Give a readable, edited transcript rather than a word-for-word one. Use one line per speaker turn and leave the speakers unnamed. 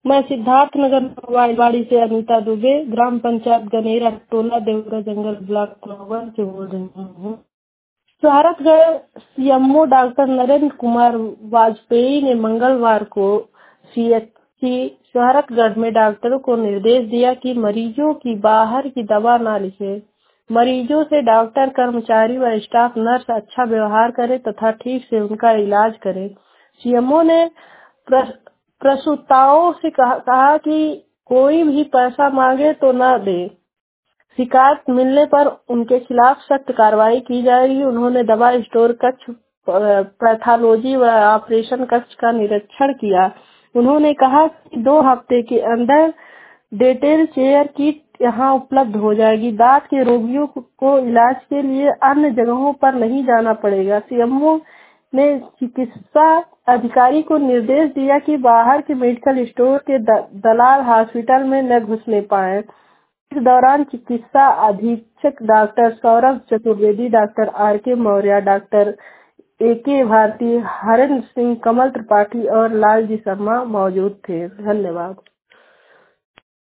मैं सिद्धार्थनगर मोबाइलवाड़ी से अनीता दुबे, ग्राम पंचायत गनेरा, टोला देवरा जंगल, ब्लॉक नौगढ़ से बोल रही हूँ। शोहरतगढ़ सीएमओ डॉक्टर नरेंद्र कुमार वाजपेयी ने मंगलवार को सीएचसी शोहरतगढ़ में डॉक्टरों को निर्देश दिया कि मरीजों की बाहर की दवा न लिखें। मरीजों से डॉक्टर, कर्मचारी व स्टाफ नर्स अच्छा व्यवहार करे तथा ठीक से उनका इलाज करे। सीएमओ ने प्रसूताओं से कहा कि कोई भी पैसा मांगे तो न दे। शिकायत मिलने पर उनके खिलाफ सख्त कार्रवाई की जाएगी। उन्होंने दवा स्टोर कक्ष, पैथोलॉजी व ऑपरेशन कक्ष का निरीक्षण किया। उन्होंने कहा कि 2 हफ्ते के अंदर डेंटल चेयर किट यहां उपलब्ध हो जाएगी। दांत के रोगियों को इलाज के लिए अन्य जगहों पर नहीं जाना पड़ेगा। सीएमओ ने चिकित्सा अधिकारी को निर्देश दिया कि बाहर के मेडिकल स्टोर के दलाल हॉस्पिटल में न घुसने पाए। इस दौरान चिकित्सा अधीक्षक doctor Saurabh Chaturvedi, doctor R K. Maurya, doctor A K. Bharti, Harendra Singh, Kamal Tripathi और लालजी शर्मा मौजूद थे। धन्यवाद।